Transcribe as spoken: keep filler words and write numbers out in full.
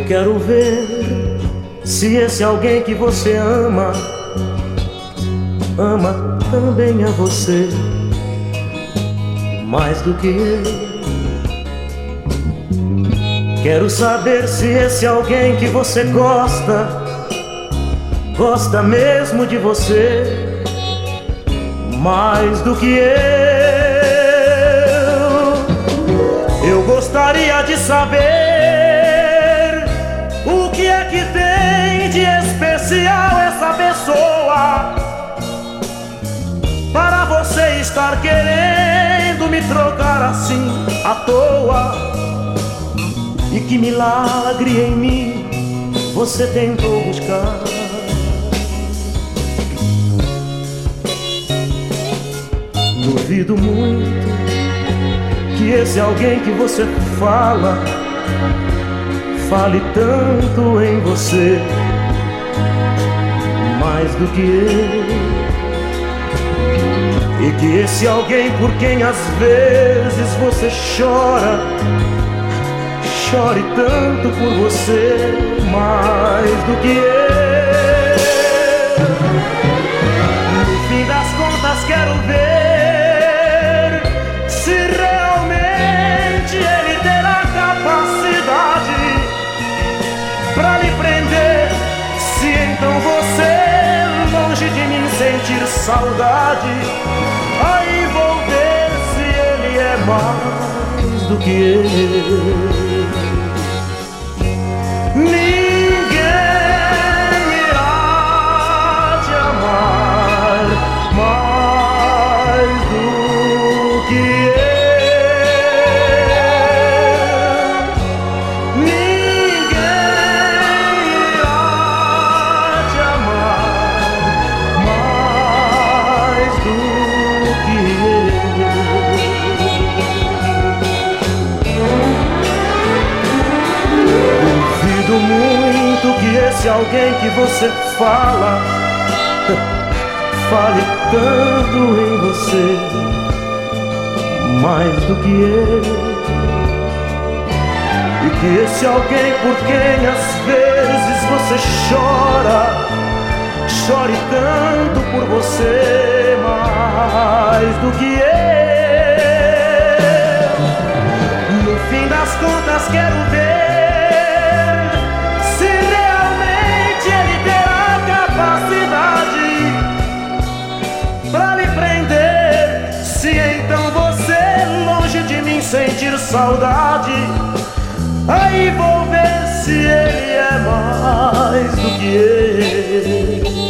quero ver se esse alguém que você ama ama também a você mais do que eu. Quero saber se esse alguém que você gosta gosta mesmo de você mais do que eu. Eu gostaria de saber o que é que tem de especial essa pessoa para você estar querendo me trocar assim à toa. E que milagre em mim você tentou buscar. Duvido muito que esse alguém que você fala fale tanto em você mais do que eu. E que esse alguém por quem às vezes você chora chore tanto por você mais do que eu. No fim das contas quero ver se realmente ele terá capacidade pra lhe prender. Se então você, longe de mim, sentir saudade, aí vou ver se ele é mais do que eu. Ninguém irá te amar mais do que eu. Ninguém irá te amar mais do que eu. Muito que esse alguém que você fala fale tanto em você mais do que eu. E que esse alguém por quem às vezes você chora chore tanto por você mais do que eu. No fim das contas quero ver sentir saudade, aí vou ver se ele é mais do que eu.